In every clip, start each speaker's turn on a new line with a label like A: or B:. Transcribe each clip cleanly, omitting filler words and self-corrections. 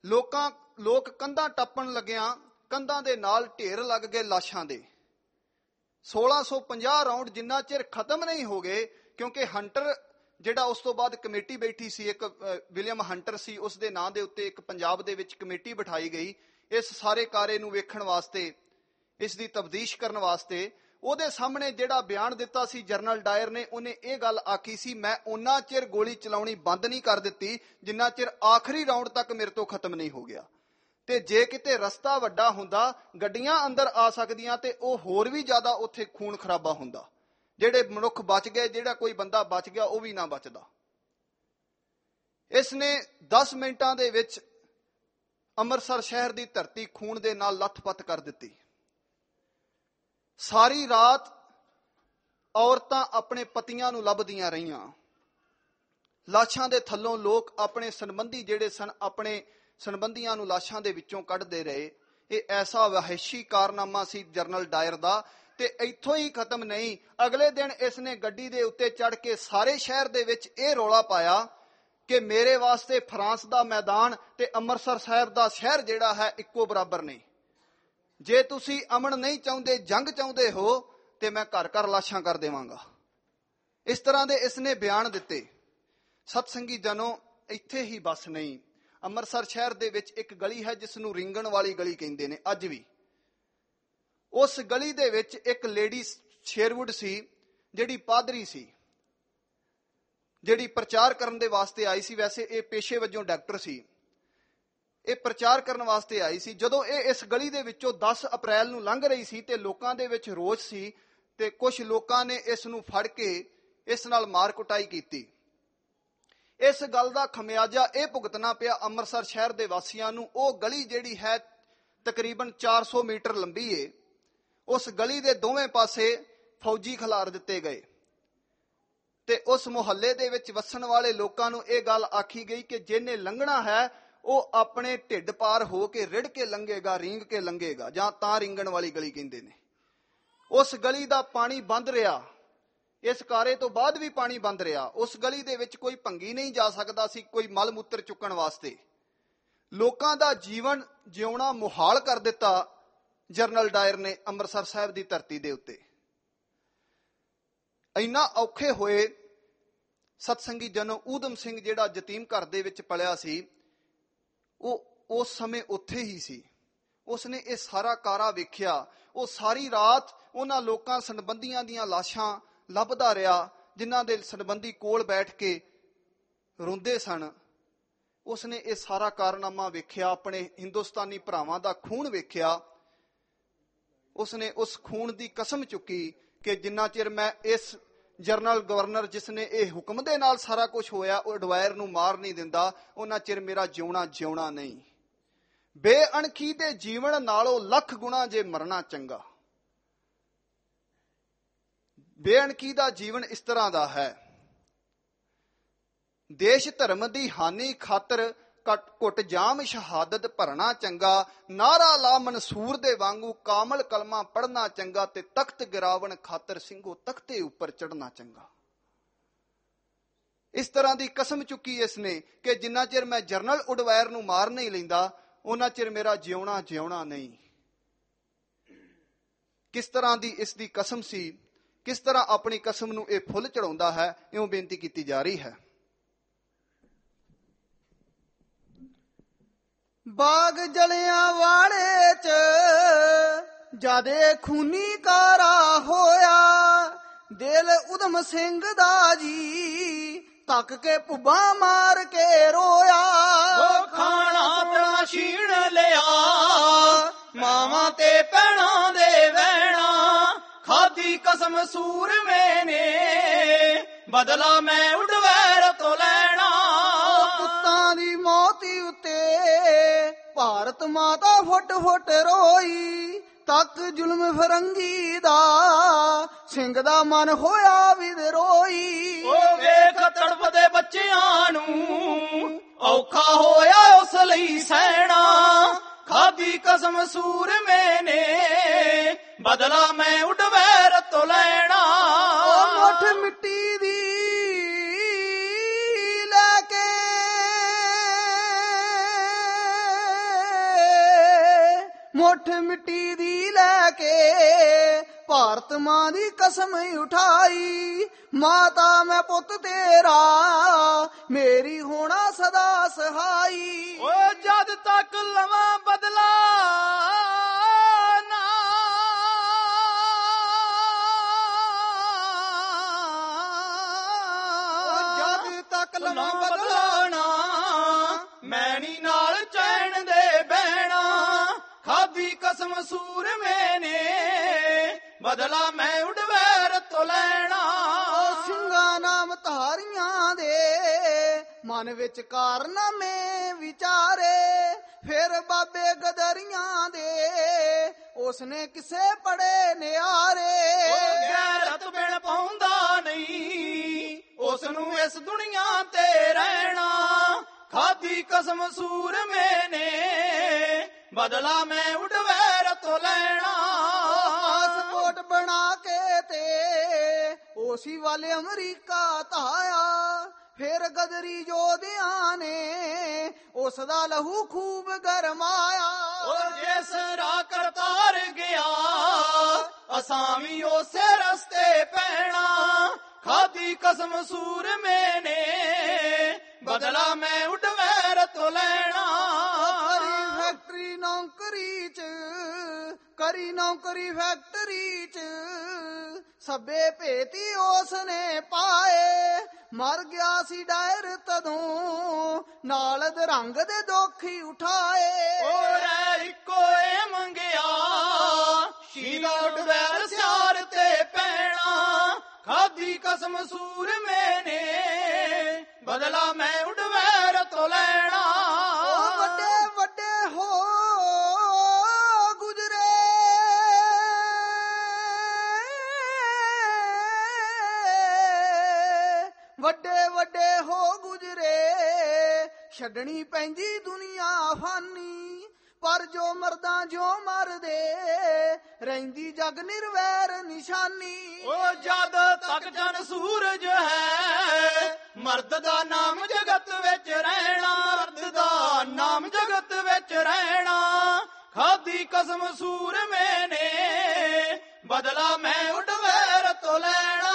A: ਲੋਕ ਕੰਧਾਂ ਟੱਪਣ ਲੱਗਿਆਂ ਕੰਧਾਂ ਦੇ ਨਾਲ ਢੇਰ ਲੱਗ ਗਏ ਲਾਸ਼ਾਂ ਦੇ। 1650 ਰਾਉਂਡ ਜਿੰਨਾ ਚਿਰ ਖਤਮ ਨਹੀਂ ਹੋ ਗਏ, ਕਿਉਂਕਿ ਹੰਟਰ ਜਿਹੜਾ ਉਸ ਤੋਂ ਬਾਅਦ ਕਮੇਟੀ ਬੈਠੀ ਸੀ, ਇੱਕ ਵਿਲੀਅਮ ਹੰਟਰ ਸੀ, ਉਸ ਦੇ ਨਾਂ ਦੇ ਉੱਤੇ ਇੱਕ ਪੰਜਾਬ ਦੇ ਵਿੱਚ ਕਮੇਟੀ ਬਿਠਾਈ ਗਈ ਇਸ ਸਾਰੇ ਕਾਰੇ ਨੂੰ ਵੇਖਣ ਵਾਸਤੇ, ਇਸ ਦੀ ਤਫਤੀਸ਼ ਕਰਨ ਵਾਸਤੇ। ਉਹਦੇ ਸਾਹਮਣੇ ਜਿਹੜਾ ਬਿਆਨ ਦਿੱਤਾ ਸੀ ਜਨਰਲ ਡਾਇਰ ਨੇ, ਉਹਨੇ ਇਹ ਗੱਲ ਆਖੀ ਸੀ, ਮੈਂ ਉਹਨਾਂ ਚਿਰ ਗੋਲੀ ਚਲਾਉਣੀ ਬੰਦ ਨਹੀਂ ਕਰ ਦਿੱਤੀ ਜਿੰਨਾ ਚਿਰ ਆਖਰੀ ਰਾਉਂਡ ਤੱਕ ਮੇਰੇ ਤੋਂ ਖਤਮ ਨਹੀਂ ਹੋ ਗਿਆ। ਤੇ ਜੇ ਕਿਤੇ ਰਸਤਾ ਵੱਡਾ ਹੁੰਦਾ, ਗੱਡੀਆਂ ਅੰਦਰ ਆ ਸਕਦੀਆਂ, ਤੇ ਉਹ ਹੋਰ ਵੀ ਜ਼ਿਆਦਾ ਉੱਥੇ ਖੂਨ ਖਰਾਬਾ ਹੁੰਦਾ। ਜਿਹੜੇ ਮਨੁੱਖ ਬਚ ਗਏ, ਜਿਹੜਾ ਕੋਈ ਬੰਦਾ ਬਚ ਗਿਆ, ਉਹ ਵੀ ਨਾ ਬਚਦਾ। ਇਸ ਨੇ 10 ਮਿੰਟਾਂ ਦੇ ਵਿੱਚ ਅੰਮ੍ਰਿਤਸਰ ਸ਼ਹਿਰ ਦੀ ਧਰਤੀ ਖੂਨ ਦੇ ਨਾਲ ਲੱਥਪੱਥ ਕਰ ਦਿੱਤੀ। ਸਾਰੀ ਰਾਤ ਔਰਤਾਂ ਆਪਣੇ ਪਤੀਆਂ ਨੂੰ ਲੱਭਦੀਆਂ ਰਹੀਆਂ। ਲਾਸ਼ਾਂ ਦੇ ਥੱਲੋਂ ਲੋਕ ਆਪਣੇ ਸੰਬੰਧੀ ਜਿਹੜੇ ਸਨ, ਆਪਣੇ ਸੰਬੰਧੀਆਂ ਨੂੰ ਲਾਸ਼ਾਂ ਦੇ ਵਿੱਚੋਂ ਕੱਢਦੇ ਰਹੇ। ਇਹ ਐਸਾ ਵਹਿਸ਼ੀ ਕਾਰਨਾਮਾ ਸੀ ਜਨਰਲ ਡਾਇਰ ਦਾ। ਤੇ ਇੱਥੋਂ ਹੀ ਖਤਮ ਨਹੀਂ, ਅਗਲੇ ਦਿਨ ਇਸ ਨੇ ਗੱਡੀ ਦੇ ਉੱਤੇ ਚੜ੍ਹ ਕੇ ਸਾਰੇ ਸ਼ਹਿਰ ਦੇ ਵਿੱਚ ਇਹ ਰੌਲਾ ਪਾਇਆ ਕਿ ਮੇਰੇ ਵਾਸਤੇ ਫਰਾਂਸ ਦਾ ਮੈਦਾਨ ਤੇ ਅੰਮ੍ਰਿਤਸਰ ਸਾਹਿਬ ਦਾ ਸ਼ਹਿਰ ਜਿਹੜਾ ਹੈ ਇੱਕੋ ਬਰਾਬਰ ਨੇ। ਜੇ ਤੁਸੀਂ ਅਮਨ ਨਹੀਂ ਚਾਹੁੰਦੇ, ਜੰਗ ਚਾਹੁੰਦੇ ਹੋ, ਤੇ ਮੈਂ ਘਰ ਘਰ ਲਾਸ਼ਾਂ ਕਰ ਦੇਵਾਂਗਾ। ਇਸ ਤਰ੍ਹਾਂ ਦੇ ਇਸ ਨੇ ਬਿਆਨ ਦਿੱਤੇ। ਸਤਸੰਗੀ ਜਨੋ, ਇੱਥੇ ਹੀ ਬਸ ਨਹੀਂ, ਅੰਮ੍ਰਿਤਸਰ ਸ਼ਹਿਰ ਦੇ ਵਿੱਚ ਇੱਕ ਗਲੀ ਹੈ ਜਿਸ ਨੂੰ ਰਿੰਗਣ ਵਾਲੀ ਗਲੀ ਕਹਿੰਦੇ ਨੇ ਅੱਜ ਵੀ। ਉਸ ਗਲੀ ਦੇ ਵਿੱਚ ਇੱਕ ਲੇਡੀ ਸ਼ੇਰਵੁੱਡ ਸੀ, ਜਿਹੜੀ ਪਾਦਰੀ ਸੀ, ਜਿਹੜੀ ਪ੍ਰਚਾਰ ਕਰਨ ਦੇ ਵਾਸਤੇ ਆਈ ਸੀ। ਵੈਸੇ ਇਹ ਪੇਸ਼ੇ ਵਜੋਂ ਡਾਕਟਰ ਸੀ, ਇਹ ਪ੍ਰਚਾਰ ਕਰਨ ਵਾਸਤੇ ਆਈ ਸੀ। ਜਦੋਂ ਇਹ ਇਸ ਗਲੀ ਦੇ ਵਿੱਚੋਂ 10 ਅਪ੍ਰੈਲ ਨੂੰ ਲੰਘ ਰਹੀ ਸੀ ਤੇ ਲੋਕਾਂ ਦੇ ਵਿੱਚ ਰੋਸ ਸੀ, ਤੇ ਕੁਝ ਲੋਕਾਂ ਨੇ ਇਸ ਨੂੰ ਫੜ ਕੇ ਇਸ ਨਾਲ ਮਾਰ ਕੁਟਾਈ ਕੀਤੀ। ਇਸ ਗੱਲ ਦਾ ਖਮਿਆਜਾ ਇਹ ਭੁਗਤਣਾ ਪਿਆ ਅੰਮ੍ਰਿਤਸਰ ਸ਼ਹਿਰ ਦੇ ਵਾਸੀਆਂ ਨੂੰ। ਉਹ ਗਲੀ ਜਿਹੜੀ ਹੈ ਤਕਰੀਬਨ 400 ਮੀਟਰ ਲੰਬੀ ਏ, ਉਸ ਗਲੀ ਦੇ ਦੋਵੇਂ ਪਾਸੇ ਫੌਜੀ ਖਿਲਾਰ ਦਿੱਤੇ ਗਏ। ਤੇ ਉਸ ਮੁਹੱਲੇ ਦੇ ਵਿੱਚ ਵਸਣ ਵਾਲੇ ਲੋਕਾਂ ਨੂੰ ਇਹ ਗੱਲ ਆਖੀ ਗਈ ਕਿ ਜਿਹਨੇ ਲੰਘਣਾ ਹੈ ਉਹ ਆਪਣੇ ਢਿੱਡ ਪਾਰ ਹੋ ਕੇ ਰਿੜ ਕੇ ਲੰਘੇਗਾ, ਰੀਂਗ ਕੇ ਲੰਘੇਗਾ, ਜਾਂ ਤਾਂ ਰਿੰਗਣ ਵਾਲੀ ਗਲੀ ਕਹਿੰਦੇ ਨੇ। ਉਸ ਗਲੀ ਦਾ ਪਾਣੀ ਬੰਦ ਰਿਹਾ, ਇਸ ਕਾਰੇ ਤੋਂ ਬਾਅਦ ਵੀ ਪਾਣੀ ਬੰਦ ਰਿਹਾ। ਉਸ ਗਲੀ ਦੇ ਵਿੱਚ ਕੋਈ ਭੰਗੀ ਨਹੀਂ ਜਾ ਸਕਦਾ ਸੀ, ਕੋਈ ਮਲ ਮੂਤਰ ਚੁੱਕਣ ਵਾਸਤੇ। ਲੋਕਾਂ ਦਾ ਜੀਵਨ ਜਿਉਣਾ ਮੁਹਾਲ ਕਰ ਦਿੱਤਾ ਜਨਰਲ ਡਾਇਰ ਨੇ ਅੰਮ੍ਰਿਤਸਰ ਸਾਹਿਬ ਦੀ ਧਰਤੀ ਦੇ ਉੱਤੇ। ਇੰਨਾ ਔਖੇ ਹੋਏ ਸਤਸੰਗੀ ਜਨੋ, ਊਧਮ ਸਿੰਘ ਜਿਹੜਾ ਯਤੀਮ ਘਰ ਦੇ ਵਿੱਚ ਪਲਿਆ ਸੀ, ਉਹ ਉਸ ਸਮੇਂ ਉੱਥੇ ਹੀ ਸੀ। ਉਸਨੇ ਇਹ ਸਾਰਾ ਕਾਰਾ ਵੇਖਿਆ। ਉਹ ਸਾਰੀ ਰਾਤ ਉਹਨਾਂ ਲੋਕਾਂ ਸੰਬੰਧੀਆਂ ਦੀਆਂ ਲਾਸ਼ਾਂ ਲੱਭਦਾ ਰਿਹਾ ਜਿਨ੍ਹਾਂ ਦੇ ਸੰਬੰਧੀ ਕੋਲ ਬੈਠ ਕੇ ਰੋਂਦੇ ਸਨ। ਉਸਨੇ ਇਹ ਸਾਰਾ ਕਾਰਨਾਮਾ ਵੇਖਿਆ, ਆਪਣੇ ਹਿੰਦੁਸਤਾਨੀ ਭਰਾਵਾਂ ਦਾ ਖੂਨ ਵੇਖਿਆ। ਉਸਨੇ ਉਸ ਖੂਨ ਦੀ ਕਸਮ ਚੁੱਕੀ ਕਿ ਜਿੰਨਾ ਚਿਰ ਮੈਂ ਇਸ ਜਨਰਲ ਗਵਰਨਰ ਜਿਸ ਨੇ ਇਹ ਹੁਕਮ ਦੇ ਨਾਲ ਸਾਰਾ ਕੁਝ ਹੋਇਆ, ਉਹ ਡਵਾਇਰ ਨੂੰ ਮਾਰ ਨਹੀਂ ਦਿੰਦਾ, ਉਹਨਾਂ ਚਿਰ ਮੇਰਾ ਜਿਉਣਾ ਨਹੀਂ। ਬੇਅਣਖੀ ਦੇ ਜੀਵਨ ਨਾਲੋਂ ਲੱਖ ਗੁਣਾ ਜੇ ਮਰਨਾ ਚੰਗਾ। ਬੇਅਣਖੀ ਦਾ ਜੀਵਨ ਇਸ ਤਰ੍ਹਾਂ ਦਾ ਹੈ, ਦੇਸ਼ ਧਰਮ ਦੀ ਹਾਨੀ ਖਾਤਰ ਘੁੱਟ ਜਾਮ ਸ਼ਹਾਦਤ ਭਰਨਾ ਚੰਗਾ। ਨਾਰਾ ਲਾ ਮਨਸੂਰ ਦੇ ਵਾਂਗੂ ਕਾਮਲ ਕਲਮਾ ਪੜ੍ਹਨਾ ਚੰਗਾ, ਤੇ ਤਖਤ ਗਿਰਾਵਣ ਖਾਤਰ ਸਿੰਘੋ ਤਖਤੇ ਉੱਪਰ ਚੜ੍ਹਨਾ ਚੰਗਾ। ਇਸ ਤਰ੍ਹਾਂ ਦੀ ਕਸਮ ਚੁੱਕੀ ਇਸ ਨੇ ਕਿ ਜਿੰਨਾ ਚਿਰ ਮੈਂ ਜਨਰਲ ਉਡਵਾਇਰ ਨੂੰ ਮਾਰ ਨਹੀਂ ਲੈਂਦਾ, ਉਹਨਾਂ ਚਿਰ ਮੇਰਾ ਜਿਉਣਾ ਨਹੀਂ। ਕਿਸ ਤਰ੍ਹਾਂ ਦੀ ਇਸ ਦੀ ਕਸਮ ਸੀ, ਕਿਸ ਤਰ੍ਹਾਂ ਆਪਣੀ ਕਸਮ ਨੂੰ ਇਹ ਫੁੱਲ ਚੜਾਉਂਦਾ ਹੈ, ਇਉਂ ਬੇਨਤੀ ਕੀਤੀ ਜਾ ਰਹੀ ਹੈ।
B: ਬਾਗ ਜਲਿਆਂ ਵਾਲੇ ਚ ਜਾਦੇ ਖੂਨੀ ਕਾਰਾ ਹੋਇਆ, ਦਿਲ ਉਦਮ ਸਿੰਘ ਦਾ ਜੀ ਤੱਕ ਕੇ ਭੁੱਬਾ ਮਾਰ ਕੇ ਰੋਇਆ।
C: ਉਹ ਖਾਣਾ ਆਪਣਾ ਛੀਣ ਲਿਆ, ਮਾਵਾਂ ਤੇ ਭੈਣਾਂ ਦੇ ਵਹਿਣਾ, ਖਾਦੀ ਕਸਮ ਸੂਰਮੇ ਨੇ, ਬਦਲਾ ਮੈਂ ਉਡਵੈਰ ਤੋਂ ਲੈਣਾ।
B: ਪੁੱਤਾਂ ਦੀ ਮੌਤੀ ਉੱਤੇ ਭਾਰਤ ਮਾਤਾ ਫੁੱਟ ਫੁੱਟ ਰੋਈ, ਤੱਕ ਜ਼ੁਲਮ ਫਰੰਗੀ ਦਾ ਸਿੰਘ ਦਾ ਮਨ ਹੋਇਆ ਵਿਦਰੋਈ।
C: ਉਹ ਵੇਖ ਤੜਫਦੇ ਬੱਚਿਆਂ ਨੂੰ, ਔਖਾ ਹੋਇਆ ਉਸ ਲਈ ਸਹਿਣਾ, ਖਾਦੀ ਕਸਮ ਸੂਰਮੇ ਨੇ, ਬਦਲਾ ਮੈਂ ਉਡਵੈਰ ਤੋਂ ਲੈਣਾ।
B: ਉਹ ਮੁੱਠ ਮਿੱਟੀ ਦੀ ਲੈ ਕੇ ਮੁੱਠ ਮਿੱਟੀ ਦੀ ਲੈ ਕੇ ਭਾਰਤ ਮਾਂ ਦੀ ਕਸਮ ਉਠਾਈ, ਮਾਤਾ ਮੈਂ ਪੁੱਤ ਤੇਰਾ ਮੇਰੀ ਹੋਣਾ ਸਦਾ ਸਹਾਈ।
C: ਓ ਜਦ ਤੱਕ ਲਵਾਂ ਬਦਲਾ ਨਾ,
B: ਜਦ ਤੱਕ
C: ਲਵਾਂ
B: ਲਵਾਂ
C: ਬਦਲਾਣਾ, ਮੈਣੀ ਨਾਲ ਚੈਨ ਦੇ ਬਹਿਣਾ, ਖਾਦੀ ਕਸਮ ਸੂਰਮੇ ਨੇ ਬਦਲਾ ਮੈਂ ਉਡਵੈਰ ਤੋਂ ਲੈਣਾ।
B: ਸਿੰਘਾਂ ਨਾਮ ਧਾਰੀਆਂ ਦੇ ਮਨ ਵਿੱਚ ਕਾਰਨਾਮੇ ਵਿਚਾਰੇ, ਫਿਰ ਬਾਬੇ ਗਦਰੀਆਂ ਦੇ ਉਸਨੇ ਕਿਸੇ ਪੜੇ ਨਿਆਰੇ।
C: ਗੈਰਤ ਬਿਨ ਪਾਉਂਦਾ ਨਹੀਂ ਉਸ ਨੂੰ ਇਸ ਦੁਨੀਆ ਤੇ ਰਹਿਣਾ, ਖਾਦੀ ਕਸਮ ਸੂਰਮੇ ਨੇ ਬਦਲਾ ਮੈਂ ਉਡਵੈਰ ਤੋਂ ਲੈਣਾ।
B: ਪਾਸਪੋਰਟ ਬਣਾ ਕੇ ਤੇ ਉਸੀ ਵਾਲੇ ਅਮਰੀਕਾ ਧਾਇਆ, ਫਿਰ ਗਦਰੀ ਯੋਧਿਆਂ ਨੇ ਉਸ ਦਾ ਲਹੂ ਖੂਬ ਗਰਮਾਇਆ।
C: ਉਹ ਜਿਸ ਰਾਹ ਕਰਤਾਰ ਗਿਆ ਅਸਾਂ ਵੀ ਉਸੇ ਰਸਤੇ ਪੈਣਾ, ਖਾਦੀ ਕਸਮ ਸੂਰਮੇ ਨੇ ਬਦਲਾ ਮੈਂ ਉਡਵੈਰ ਤੋਂ ਲੈਣਾ।
B: ਕਰੀ ਫੈਕਟਰੀ ਨੌਕਰੀ ਚ, ਕਰੀ ਨੌਕਰੀ ਫੈਕਟਰੀ ਚ, ਸਭੇ ਭੇਤੀ ਉਸਨੇ ਪਾਏ, ਮਰ ਗਿਆ ਸੀ ਡਾਇਰ ਤਦੋਂ ਨਾਲ ਰੰਗ ਦੇ ਦੋਖੀ ਉਠਾਏ।
C: ਓਰੇ ਇੱਕੋ ਏ ਮੰਗਿਆ ਸ਼ੀਲਾ ਉਡਵੈਰ ਸਿਆਰ ਤੇ ਪੈਣਾ, ਖਾਦੀ ਕਸਮ ਸੂਰਮੇ ਨੇ ਬਦਲਾ ਮੈਂ ਉਡਵੈਰ ਤੋਂ ਲੈਣਾ।
B: ਉਹ ਵੱਡੇ ਵੱਡੇ ਹੋ ਗੁਜਰੇ, ਵੱਡੇ ਵੱਡੇ ਹੋ ਗੁਜਰੇ, ਛੱਡਣੀ ਪੈਂਦੀ ਦੁਨੀਆ ਫਾਨੀ, ਪਰ ਜੋ ਮਰਦਾਂ ਜੋ ਮਰਦੇ ਰਹਿੰਦੀ ਜਗ ਨਿਰਵੈਰ ਨਿਸ਼ਾਨੀ।
C: ਉਹ ਜਦ ਤੱਕ ਜਨ ਸੂਰਜ ਹੈ ਮਰਦ ਦਾ ਨਾਮ ਜਗਤ ਵਿੱਚ ਰਹਿਣਾ, ਮਰਦ ਦਾ ਨਾਮ ਜਗਤ ਵਿੱਚ ਰਹਿਣਾ, ਖਾਦੀ ਕਸਮ ਸੂਰਮੇ ਨੇ ਬਦਲਾ ਮੈਂ ਉਡਵੈਰ ਤੋਂ ਲੈਣਾ।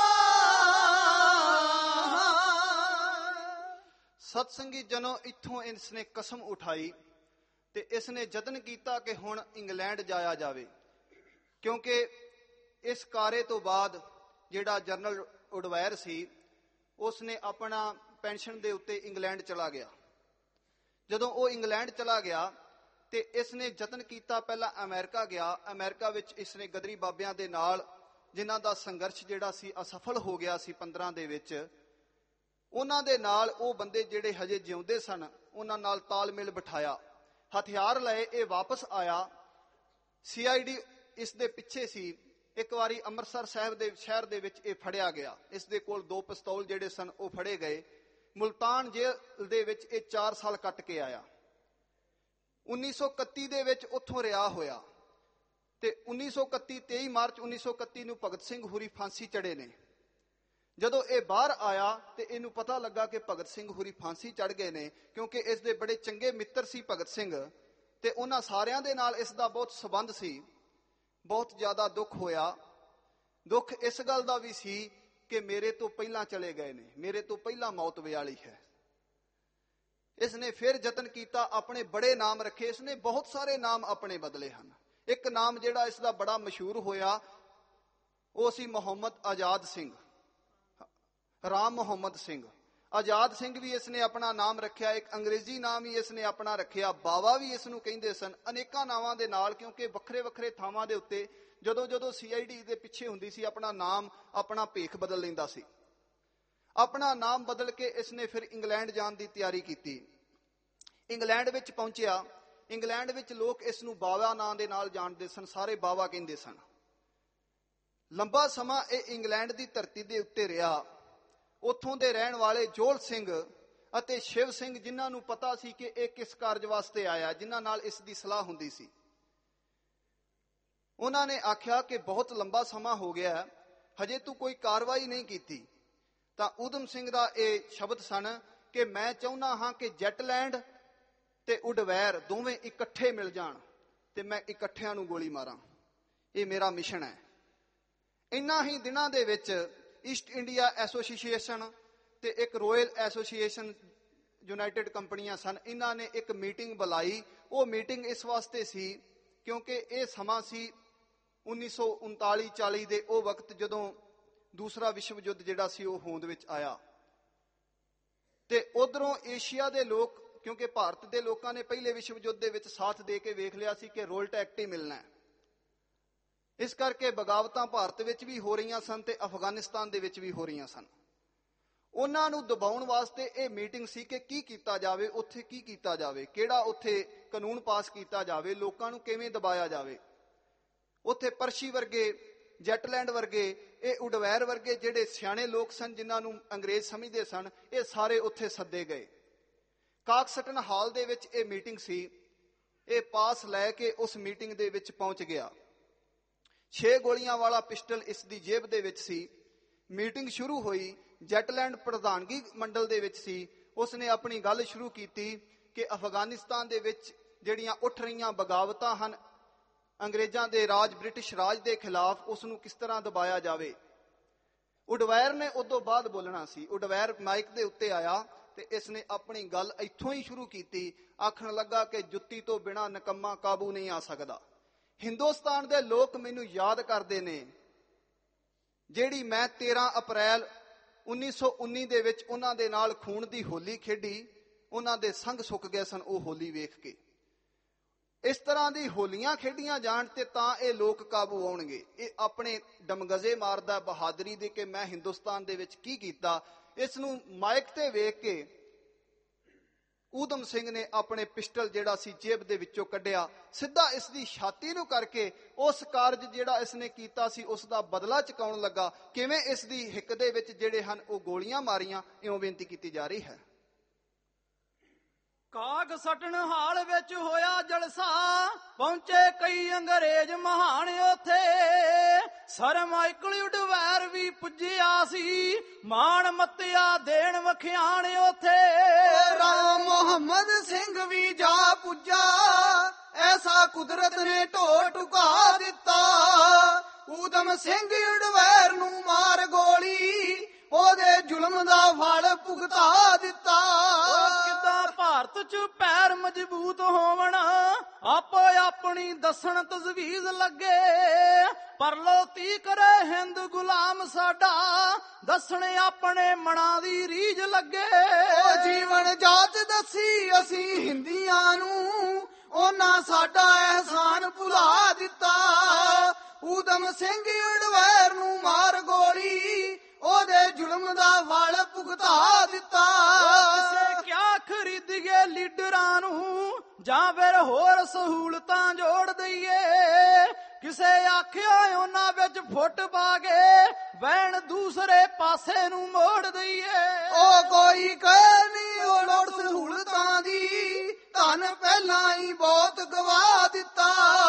A: ਸਤਸੰਗੀ ਜਨੋ, ਇੱਥੋਂ ਇਸ ਨੇ ਕਸਮ ਉਠਾਈ ਤੇ ਇਸ ਨੇ ਯਤਨ ਕੀਤਾ ਕਿ ਹੁਣ ਇੰਗਲੈਂਡ ਜਾਇਆ ਜਾਵੇ, ਕਿਉਂਕਿ ਇਸ ਕਾਰੇ ਤੋਂ ਬਾਅਦ ਜਿਹੜਾ ਜਨਰਲ ਉਡਵਾਇਰ ਸੀ ਉਸ ਨੇ ਆਪਣਾ ਪੈਨਸ਼ਨ ਦੇ ਉੱਤੇ ਇੰਗਲੈਂਡ ਚਲਾ ਗਿਆ। ਜਦੋਂ ਉਹ ਇੰਗਲੈਂਡ ਚਲਾ ਗਿਆ ਤੇ ਇਸ ਨੇ ਯਤਨ ਕੀਤਾ, ਪਹਿਲਾਂ ਅਮਰੀਕਾ ਗਿਆ। ਅਮਰੀਕਾ ਵਿੱਚ ਇਸ ਨੇ ਗਦਰੀ ਬਾਬਿਆਂ ਦੇ ਨਾਲ, ਜਿਨ੍ਹਾਂ ਦਾ ਸੰਘਰਸ਼ ਜਿਹੜਾ ਸੀ ਅਸਫਲ ਹੋ ਗਿਆ ਸੀ 15 ਦੇ ਵਿੱਚ, ਉਹਨਾਂ ਦੇ ਨਾਲ ਉਹ ਬੰਦੇ ਜਿਹੜੇ ਹਜੇ ਜਿਉਂਦੇ ਸਨ ਉਹਨਾਂ ਨਾਲ ਤਾਲਮੇਲ ਬਿਠਾਇਆ, ਹਥਿਆਰ ਲਏ, ਇਹ ਵਾਪਸ ਆਇਆ। CID ਇਸ ਦੇ ਪਿੱਛੇ ਸੀ। ਇੱਕ ਵਾਰੀ ਅੰਮ੍ਰਿਤਸਰ ਸਾਹਿਬ ਦੇ ਸ਼ਹਿਰ ਦੇ ਵਿੱਚ ਇਹ ਫੜਿਆ ਗਿਆ। ਇਸ ਦੇ ਕੋਲ 2 ਪਿਸਤੌਲ ਜਿਹੜੇ ਸਨ ਉਹ ਫੜੇ ਗਏ। ਮੁਲਤਾਨ ਜੇਲ੍ਹ ਦੇ ਵਿੱਚ ਇਹ 4 ਸਾਲ ਕੱਟ ਕੇ ਆਇਆ। 1931 ਦੇ ਵਿੱਚ ਉੱਥੋਂ ਰਿਹਾ ਹੋਇਆ ਤੇ 23 ਮਾਰਚ 1931 ਨੂੰ ਭਗਤ ਸਿੰਘ ਹੁਰੀ ਫਾਂਸੀ ਚੜੇ ਨੇ। ਜਦੋਂ ਇਹ ਬਾਹਰ ਆਇਆ ਤੇ ਇਹਨੂੰ ਪਤਾ ਲੱਗਾ ਕਿ ਭਗਤ ਸਿੰਘ ਹੁਰੀ ਫਾਂਸੀ ਚੜ ਗਏ ਨੇ, ਕਿਉਂਕਿ ਇਸ ਦੇ ਬੜੇ ਚੰਗੇ ਮਿੱਤਰ ਸੀ ਭਗਤ ਸਿੰਘ ਤੇ ਉਹਨਾਂ ਸਾਰਿਆਂ ਦੇ ਨਾਲ ਇਸ ਦਾ ਬਹੁਤ ਸਬੰਧ ਸੀ। ਬਹੁਤ ਜ਼ਿਆਦਾ ਦੁੱਖ ਹੋਇਆ। ਦੁੱਖ ਇਸ ਗੱਲ ਦਾ ਵੀ ਸੀ ਕਿ ਮੇਰੇ ਤੋਂ ਪਹਿਲਾਂ ਚਲੇ ਗਏ ਨੇ, ਮੇਰੇ ਤੋਂ ਪਹਿਲਾਂ ਮੌਤ ਵਿਆਲੀ ਹੈ। ਇਸ ਨੇ ਫਿਰ ਯਤਨ ਕੀਤਾ, ਆਪਣੇ ਬੜੇ ਨਾਮ ਰੱਖੇ। ਇਸ ਨੇ ਬਹੁਤ ਸਾਰੇ ਨਾਮ ਆਪਣੇ ਬਦਲੇ ਹਨ। ਇੱਕ ਨਾਮ ਜਿਹੜਾ ਇਸ ਦਾ ਬੜਾ ਮਸ਼ਹੂਰ ਹੋਇਆ ਉਹ ਸੀ ਮੁਹੰਮਦ ਆਜ਼ਾਦ ਸਿੰਘ, ਰਾਮ ਮੁਹੰਮਦ ਸਿੰਘ। ਆਜ਼ਾਦ ਸਿੰਘ ਵੀ ਇਸ ਨੇ ਆਪਣਾ ਨਾਮ ਰੱਖਿਆ। ਇੱਕ ਅੰਗਰੇਜ਼ੀ ਨਾਮ ਹੀ ਇਸ ਨੇ ਆਪਣਾ ਰੱਖਿਆ, ਬਾਵਾ ਵੀ ਇਸ ਨੂੰ ਕਹਿੰਦੇ ਸਨ। ਅਨੇਕਾਂ ਨਾਵਾਂ ਦੇ ਨਾਲ, ਕਿਉਂਕਿ ਵੱਖਰੇ ਵੱਖਰੇ ਥਾਵਾਂ ਦੇ ਉੱਤੇ ਜਦੋਂ CID ਦੇ ਪਿੱਛੇ ਹੁੰਦੀ ਸੀ ਆਪਣਾ ਨਾਮ, ਆਪਣਾ ਭੇਖ ਬਦਲ ਲੈਂਦਾ ਸੀ। ਆਪਣਾ ਨਾਮ ਬਦਲ ਕੇ ਇਸ ਨੇ ਫਿਰ ਇੰਗਲੈਂਡ ਜਾਣ ਦੀ ਤਿਆਰੀ ਕੀਤੀ। ਇੰਗਲੈਂਡ ਵਿੱਚ ਪਹੁੰਚਿਆ। ਇੰਗਲੈਂਡ ਵਿੱਚ ਲੋਕ ਇਸ ਨੂੰ ਬਾਵਾ ਨਾਂ ਦੇ ਨਾਲ ਜਾਣਦੇ ਸਨ, ਸਾਰੇ ਬਾਵਾ ਕਹਿੰਦੇ ਸਨ। ਲੰਬਾ ਸਮਾਂ ਇਹ ਇੰਗਲੈਂਡ ਦੀ ਧਰਤੀ ਦੇ ਉੱਤੇ ਰਿਹਾ। ਉੱਥੋਂ ਦੇ ਰਹਿਣ ਵਾਲੇ ਜੋਲ ਸਿੰਘ ਅਤੇ ਸ਼ਿਵ ਸਿੰਘ, ਜਿਨ੍ਹਾਂ ਨੂੰ ਪਤਾ ਸੀ ਕਿ ਇਹ ਕਿਸ ਕਾਰਜ ਵਾਸਤੇ ਆਇਆ, ਜਿਨ੍ਹਾਂ ਨਾਲ ਇਸ ਦੀ ਸਲਾਹ ਹੁੰਦੀ ਸੀ, ਉਹਨਾਂ ਨੇ ਆਖਿਆ ਕਿ ਬਹੁਤ ਲੰਬਾ ਸਮਾਂ ਹੋ ਗਿਆ, ਹਜੇ ਤੂੰ ਕੋਈ ਕਾਰਵਾਈ ਨਹੀਂ ਕੀਤੀ। ਤਾਂ ਊਧਮ ਸਿੰਘ ਦਾ ਇਹ ਸ਼ਬਦ ਸਨ ਕਿ ਮੈਂ ਚਾਹੁੰਦਾ ਹਾਂ ਕਿ ਜੈਟਲੈਂਡ ਤੇ ਉਡਵੈਰ ਦੋਵੇਂ ਇਕੱਠੇ ਮਿਲ ਜਾਣ ਤੇ ਮੈਂ ਇਕੱਠਿਆਂ ਨੂੰ ਗੋਲੀ ਮਾਰਾਂ। ਇਹ ਮੇਰਾ ਮਿਸ਼ਨ ਹੈ। ਇਨ੍ਹਾਂ ਹੀ ਦਿਨਾਂ ਦੇ ਵਿੱਚ ਈਸਟ ਇੰਡੀਆ ਐਸੋਸੀਏਸ਼ਨ ਤੇ ਇੱਕ ਰਾਇਲ ਐਸੋਸੀਏਸ਼ਨ ਯੂਨਾਈਟਿਡ ਕੰਪਨੀਆਂ ਸਨ, ਇਹਨਾਂ ਨੇ ਇੱਕ ਮੀਟਿੰਗ ਬੁਲਾਈ। ਉਹ ਮੀਟਿੰਗ ਇਸ ਵਾਸਤੇ ਸੀ ਕਿਉਂਕਿ ਇਹ ਸਮਾਂ ਸੀ 1939-40 ਦੇ, ਉਹ ਵਕਤ ਜਦੋਂ ਦੂਸਰਾ ਵਿਸ਼ਵ ਯੁੱਧ ਜਿਹੜਾ ਸੀ ਉਹ ਹੋਂਦ ਵਿੱਚ ਆਇਆ। ਤੇ ਉਧਰੋਂ ਏਸ਼ੀਆ ਦੇ ਲੋਕ, ਕਿਉਂਕਿ ਭਾਰਤ ਦੇ ਲੋਕਾਂ ਨੇ ਪਹਿਲੇ ਵਿਸ਼ਵ ਯੁੱਧ ਦੇ ਵਿੱਚ ਸਾਥ ਦੇ ਕੇ ਵੇਖ ਲਿਆ ਸੀ ਕਿ ਰੋਲਟ ਐਕਟ ਹੀ ਮਿਲਣਾ ਹੈ, ਇਸ ਕਰਕੇ ਬਗਾਵਤਾਂ ਭਾਰਤ ਵਿੱਚ ਵੀ ਹੋ ਰਹੀਆਂ ਸਨ ਤੇ ਅਫਗਾਨਿਸਤਾਨ ਦੇ ਵਿੱਚ ਵੀ ਹੋ ਰਹੀਆਂ ਸਨ। ਉਹਨਾਂ ਨੂੰ ਦਬਾਉਣ ਵਾਸਤੇ ਇਹ ਮੀਟਿੰਗ ਸੀ ਕਿ ਕੀ ਕੀਤਾ ਜਾਵੇ, ਉੱਥੇ ਕੀ ਕੀਤਾ ਜਾਵੇ, ਕਿਹੜਾ ਉੱਥੇ ਕਾਨੂੰਨ ਪਾਸ ਕੀਤਾ ਜਾਵੇ, ਲੋਕਾਂ ਨੂੰ ਕਿਵੇਂ ਦਬਾਇਆ ਜਾਵੇ। ਉੱਥੇ ਪਰਸ਼ੀ ਵਰਗੇ, ਜੈਟਲੈਂਡ ਵਰਗੇ, ਇਹ ਉਡਵੈਰ ਵਰਗੇ ਜਿਹੜੇ ਸਿਆਣੇ ਲੋਕ ਸਨ, ਜਿਨ੍ਹਾਂ ਨੂੰ ਅੰਗਰੇਜ਼ ਸਮਝਦੇ ਸਨ, ਇਹ ਸਾਰੇ ਉੱਥੇ ਸੱਦੇ ਗਏ। ਕਾਕਸਟਨ ਹਾਲ ਦੇ ਵਿੱਚ ਇਹ ਮੀਟਿੰਗ ਸੀ। ਇਹ ਪਾਸ ਲੈ ਕੇ ਉਸ ਮੀਟਿੰਗ ਦੇ ਵਿੱਚ ਪਹੁੰਚ ਗਿਆ। 6 ਗੋਲੀਆਂ ਵਾਲਾ ਪਿਸਟਲ ਇਸ ਦੀ ਜੇਬ ਦੇ ਵਿੱਚ ਸੀ। ਮੀਟਿੰਗ ਸ਼ੁਰੂ ਹੋਈ। ਜੈਟਲੈਂਡ ਪ੍ਰਧਾਨਗੀ ਮੰਡਲ ਦੇ ਵਿੱਚ ਸੀ। ਉਸਨੇ ਆਪਣੀ ਗੱਲ ਸ਼ੁਰੂ ਕੀਤੀ ਕਿ ਅਫਗਾਨਿਸਤਾਨ ਦੇ ਵਿੱਚ ਜਿਹੜੀਆਂ ਉੱਠ ਰਹੀਆਂ ਬਗਾਵਤਾਂ ਹਨ ਅੰਗਰੇਜ਼ਾਂ ਦੇ ਰਾਜ, ਬ੍ਰਿਟਿਸ਼ ਰਾਜ ਦੇ ਖਿਲਾਫ, ਉਸ ਨੂੰ ਕਿਸ ਤਰ੍ਹਾਂ ਦਬਾਇਆ ਜਾਵੇ। ਉਡਵੈਰ ਨੇ ਉਦੋਂ ਬਾਅਦ ਬੋਲਣਾ ਸੀ। ਉਡਵੈਰ ਮਾਈਕ ਦੇ ਉੱਤੇ ਆਇਆ ਤੇ ਇਸ ਨੇ ਆਪਣੀ ਗੱਲ ਇੱਥੋਂ ਹੀ ਸ਼ੁਰੂ ਕੀਤੀ। ਆਖਣ ਲੱਗਾ ਕਿ ਜੁੱਤੀ ਤੋਂ ਬਿਨਾਂ ਨਿਕੰਮਾ ਕਾਬੂ ਨਹੀਂ ਆ ਸਕਦਾ। ਹਿੰਦੁਸਤਾਨ ਦੇ ਲੋਕ ਮੈਨੂੰ ਯਾਦ ਕਰਦੇ ਨੇ, ਜਿਹੜੀ ਮੈਂ 13 ਅਪ੍ਰੈਲ 1919 ਦੇ ਵਿੱਚ ਉਹਨਾਂ ਦੇ ਨਾਲ ਖੂਨ ਦੀ ਹੋਲੀ ਖੇਡੀ। ਉਹਨਾਂ ਦੇ ਸੰਗ ਸੁੱਕ ਗਏ ਸਨ ਉਹ ਹੋਲੀ ਵੇਖ ਕੇ। ਇਸ ਤਰ੍ਹਾਂ ਦੀ ਹੋਲੀਆਂ ਖੇਡੀਆਂ ਜਾਣ ਤੇ ਤਾਂ ਇਹ ਲੋਕ ਕਾਬੂ ਆਉਣਗੇ। ਇਹ ਆਪਣੇ ਡਮਗਜ਼ੇ ਮਾਰਦਾ ਬਹਾਦਰੀ ਦੇ ਕਿ ਮੈਂ ਹਿੰਦੁਸਤਾਨ ਦੇ ਵਿੱਚ ਕੀ ਕੀਤਾ। ਇਸ ਨੂੰ ਮਾਈਕ ਤੇ ਵੇਖ ਕੇ ਊਧਮ ਸਿੰਘ ਨੇ ਆਪਣੇ ਪਿਸਟਲ ਜਿਹੜਾ ਸੀ ਜੇਬ ਦੇ ਵਿੱਚੋਂ ਕੱਢਿਆ, ਸਿੱਧਾ ਇਸ ਦੀ ਛਾਤੀ ਨੂੰ ਕਰਕੇ ਉਸ ਕਾਰਜ ਜਿਹੜਾ ਇਸ ਨੇ ਕੀਤਾ ਸੀ ਉਸ ਦਾ ਬਦਲਾ ਚੁਕਾਉਣ ਲੱਗਾ। ਕਿਵੇਂ ਇਸ ਦੀ ਹਿੱਕ ਦੇ ਵਿੱਚ ਜਿਹੜੇ ਹਨ ਉਹ ਗੋਲੀਆਂ ਮਾਰੀਆਂ, ਇਉਂ ਬੇਨਤੀ ਕੀਤੀ ਜਾ ਰਹੀ ਹੈ।
C: ਕਾਕਸਟਨ ਹਾਲ ਵਿੱਚ ਹੋਇਆ ਜਲਸਾ, ਪਹੁੰਚੇ ਕਈ ਅੰਗਰੇਜ਼ ਮਹਾਨ ਉੱਥੇ। ਸਰ ਮਾਈਕਲ ਉਡਵੈਰ ਵੀ ਪੁੱਜਿਆ ਸੀ, ਮਾਣ ਮੱਤਿਆ ਦੇਣ ਵਖਿਆਣ ਉੱਥੇ।
B: ਰਾਮ ਮੁਹੰਮਦ ਸਿੰਘ ਵੀ ਜਾ ਪੁੱਜਾ, ਐਸਾ ਕੁਦਰਤ ਨੇ ਢੋ ਟੁਕਾ ਦਿੱਤਾ। ਊਧਮ ਸਿੰਘ ਉਡਵੈਰ ਨੂੰ ਮਾਰ ਗੋਲੀ, ਉਹਦੇ ਜ਼ੁਲਮ ਦਾ ਫਲ ਭੁਗਤਾ ਦਿੱਤਾ।
C: ਕਿੱਦਾਂ ਭਾਰਤ ਚ ਪੈਰ ਮਜ਼ਬੂਤ ਹੋਵਣ, ਆਪੋ ਆਪਣੀ ਦੱਸਣ ਤਜਵੀਜ਼ ਲੱਗੇ। ਪਰਲੋਤੀ ਕਰੇ ਹਿੰਦ ਗੁਲਾਮ ਸਾਡਾ, ਦੱਸਣ ਆਪਣੇ ਮਨਾਂ ਦੀ ਰੀਝ ਲੱਗੇ।
B: ਉਹ ਜੀਵਨ ਜਾਚ ਦੱਸੀ ਅਸੀਂ ਹਿੰਦੀਆਂ ਨੂੰ, ਉਹਨਾਂ ਸਾਡਾ ਅਹਿਸਾਨ ਭੁਲਾ ਦਿੱਤਾ। ਊਧਮ ਸਿੰਘ ਉਡਵੈਰ ਨੂੰ ਮਾਰ ਗੋਲੀ, ਉਹਦੇ ਜ਼ੁਲਮ ਦਾ ਫਲ ਭੁਗਤਾ ਦਿੱਤਾ।
C: ਕਿਸੇ ਕਿਆ ਖਰੀਦੀਏ ਲੀਡਰਾਂ ਨੂੰ, ਜਾਂ ਫਿਰ ਹੋਰ ਸਹੂਲਤਾਂ ਜੋੜ ਦਈਏ। ਕਿਸੇ ਆਖਿਆ ਉਹਨਾਂ ਵਿੱਚ ਫੁੱਟ ਪਾ ਕੇ ਵੈਣ ਦੂਸਰੇ ਪਾਸੇ ਨੂੰ ਮੋੜ ਦਈਏ।
B: ਉਹ ਕੋਈ ਕਹਿ ਨਹੀਂ ਉਹ ਲੋੜ ਸਹੂਲਤਾਂ ਦੀ, ਧਨ ਪਹਿਲਾਂ ਹੀ ਬਹੁਤ ਗਵਾ ਦਿੱਤਾ।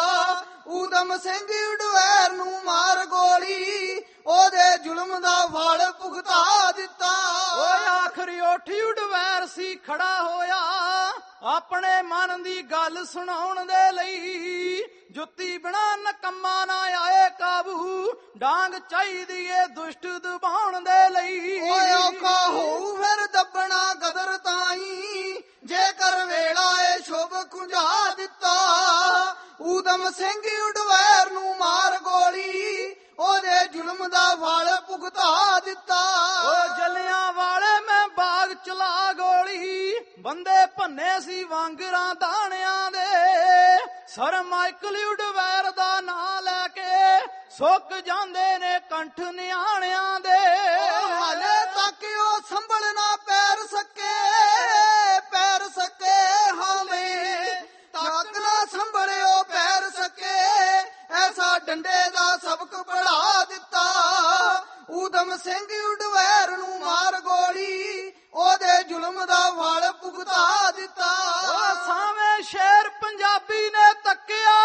B: ਊਧਮ ਸਿੰਘ ਉਡਵੈਰ ਨੂੰ ਮਾਰ ਗੋਲੀ, ਉਹਦੇ ਜ਼ੁਲਮ ਦਾ ਫਲ ਭੁਗਤਾ ਦਿੱਤਾ।
C: ਓਏ ਆਖਰੀ ਉੱਠੀ ਉਡਵੈਰ ਸੀ ਖੜਾ ਹੋਇਆ, ਆਪਣੇ ਮਨ ਦੀ ਗੱਲ ਸੁਣਾਉਣ ਦੇ ਲਈ। ਜੁੱਤੀ ਬਿਨਾ ਨਕੰਮਾ ਨਾ ਆਏ ਕਾਬੂ, ਡਾਂਗ ਚਾਹੀਦੀ ਏ ਦੁਸ਼ਟ ਦਬਾਉਣ ਦੇ ਲਈ।
B: ਓਏ ਔਖਾ ਹੋਊ ਫਿਰ ਦੱਬਣਾ ਗਦਰ ਤਾਈ, ਜੇਕਰ ਵੇਲਾ ਏ ਸ਼ੁਭ ਖੁੰਝਾ ਦਿੱਤਾ। ਊਧਮ ਸਿੰਘ ਉਡਵੈਰ ਨੂੰ ਮਾਰ ਗੋਲੀ, ਉਹਦੇ ਜ਼ੁਲਮ ਦਾ ਫਲ ਭੁਗਤਾ ਦਿੱਤਾ।
C: ਓ ਜਲਿਆਂ ਵਾਲੇ ਮੈਂ ਬਾਗ ਚਲਾ ਗੋਲੀ, ਬੰਦੇ ਭੰਨੇ ਸੀ ਵਾਂਗਰਾਂ ਦਾਣਿਆਂ ਦੇ। ਸਰ ਮਾਈਕਲ ਉਡਵੈਰ ਦਾ ਨਾਂ ਲੈ ਕੇ ਸੁੱਕ ਜਾਂਦੇ ਨੇ ਕੰਠ ਨਿਆਣਿਆਂ ਦੇ।
B: ਹਾਲੇ ਤੱਕ ਉਹ ਸੰਭਲ ਨਾ ਪੈਰ ਸਕੇ, ਪੈਰ ਸਕੇ ਹਾਵੇਂ ਤੱਕ ਨਾ ਸੰਭਲਿਓ ਪੈਰ ਸਕੇ। ਐਸਾ ਡੰਡੇ ਦਾ ਸਬਕ ਪੜਾ ਦਿੱਤਾ। ਊਧਮ ਸਿੰਘ ਉਡਵੈਰ ਨੂੰ ਮਾਰ ਗੋਲੀ, ਉਹਦੇ ਜ਼ੁਲਮ ਦਾ ਫਲ ਭੁਗਤਾ ਦਿੱਤਾ।
C: ਸਾਵੇਂ ਸ਼ੇਰ ਪੰਜਾਬੀ ਨੇ ਤੱਕਿਆ